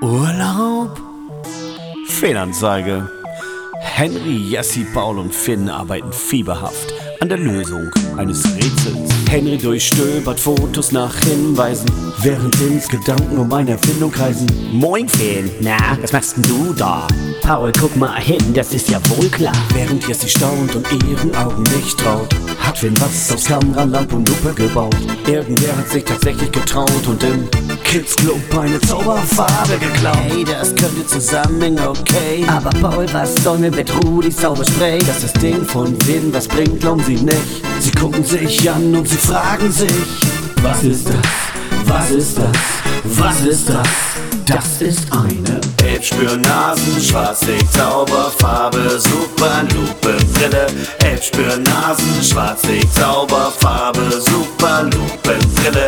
Urlaub? Fehlanzeige. Henry, Jessie, Paul und Finn arbeiten fieberhaft an der Lösung eines Rätsels. Henry durchstöbert Fotos nach Hinweisen, während Finns Gedanken um eine Erfindung kreisen. Moin Finn, na, was machst denn du da? Paul, guck mal hin, das ist ja wohl klar. Während Jessie staunt und ihren Augen nicht traut, hat Finn was aus Kamera, Lampe und Lupe gebaut. Irgendwer hat sich tatsächlich getraut und im Kids Club eine Zauberfarbe geklaut. Hey, Das könnte zusammenhängen, okay. aber Paul, was soll mir mit Rudis Zauberspray? Das ist das Ding von Finn, was bringt, glauben sie nicht. Sie gucken sich an und sie fragen sich: Was ist das? Was ist das? Was ist das? Das ist eine Elbspürnasen, Schwarzlicht, Zauberfarbe, Superlupe, Brille. Elbspürnasen, Schwarzlicht, Zauberfarbe, Superlupe, Brille.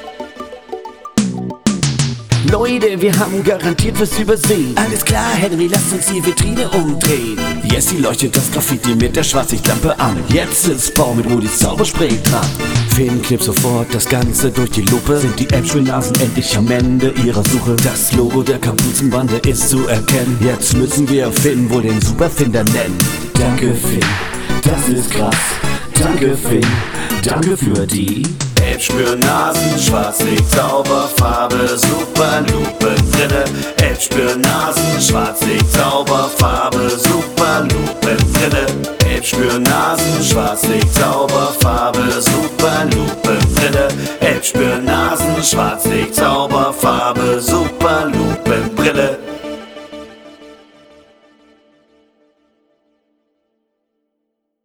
Leute, wir haben garantiert was übersehen. Alles klar, Henry, lass uns die Vitrine umdrehen. Jessie leuchtet das Graffiti mit der Schwarzlichtlampe an. Jetzt ist Paul mit Rudis Zauberspray dran. Finn knippt sofort das Ganze durch die Lupe. Sind die Elbspürnasen endlich am Ende ihrer Suche? Das Logo der Kapuzenbande ist zu erkennen. Jetzt müssen wir Finn wohl den Superfinder nennen. Danke Finn, das ist krass. Danke Finn, danke für die Elbspürnasen, Schwarzlicht, Zauberfarbe, Superlupe, Brille. Elbspürnasen, Schwarzlicht, Zauberfarbe, Superlupe, Brille. Elbspürnasen, Schwarzlicht, Zauberfarbe, Superlupe, Brille. Elbspürnasen, Schwarzlicht, Zauberfarbe, Superlupe, Brille.